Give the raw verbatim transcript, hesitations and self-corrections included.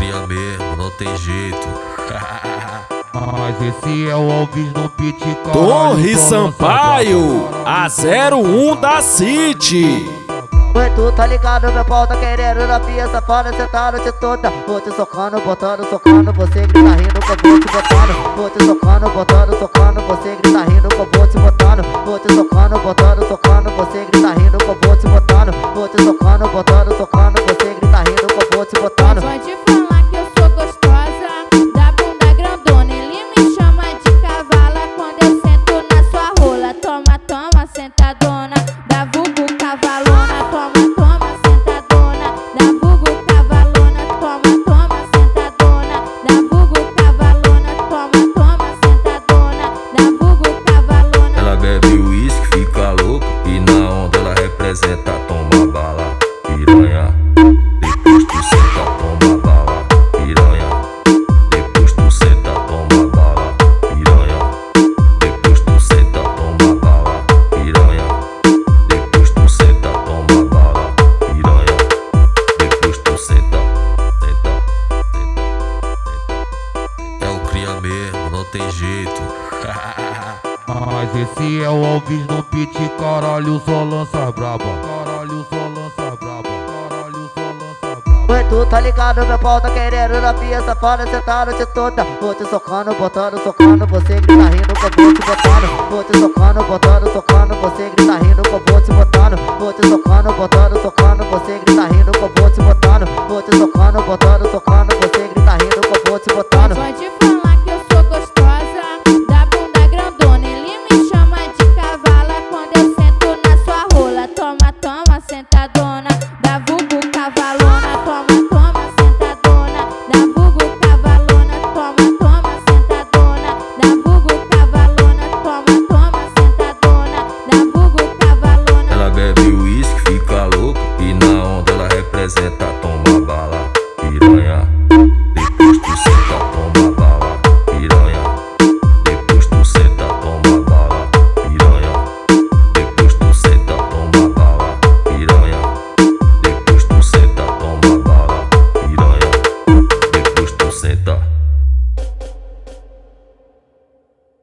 cria mesmo, não tem jeito. Mas esse é o Alves no beat, caralho. Torre Sampaio, a zero um da City. Oi, tu tá ligado, meu pau tá querendo na pia safada, cê tá a noite toda. Vou te socando, botando, socando, você grita rindo que eu vou te botando. Vou te socando, botando, socando, você grita rindo que eu vou te botando. Vou te socando, botando, socando, você grita rindo que eu vou te botando. Vou te socando, botando, socando, você grita rindo que eu vou te botando. Pode falar que eu sou gostosa, da bunda grandona. Ele me chama de cavala quando eu sento na sua rola. Toma, toma, sentadona, da vulgo cavalona. Toma, toma, sentadona, da vulgo cavalona. Toma, toma, sentadona, da vulgo cavalona. Toma, toma, sentadona, da vulgo cavalona. Ela bebe uísque, fica louca, e na onda ela representa. Toma bala, piranha. Depois tu senta, toma bala, piranha. Depois tu senta, toma bala, piranha. Depois tu senta, toma bala, piranha. Depois tu senta, toma bala, piranha. Depois tu senta, senta, senta, senta. É o cria mesmo, não tem jeito. Mas esse é o Alves no beat, caralho, só lança braba. Caralho, só lança braba. Caralho, só lança braba. Oi, tu tá ligado, meu pau tá querendo na pia safada, cê tá a noite toda. Vou te socando, botando, socando, você grita rindo que eu vou te botando. Vou te socando, botando, socando, você grita rindo que eu vou te botando. Vou te socando, botando, socando, você grita rindo que eu vou te botando. Vou te socando, botando, socando, você grita rindo que eu vou te botando. Pode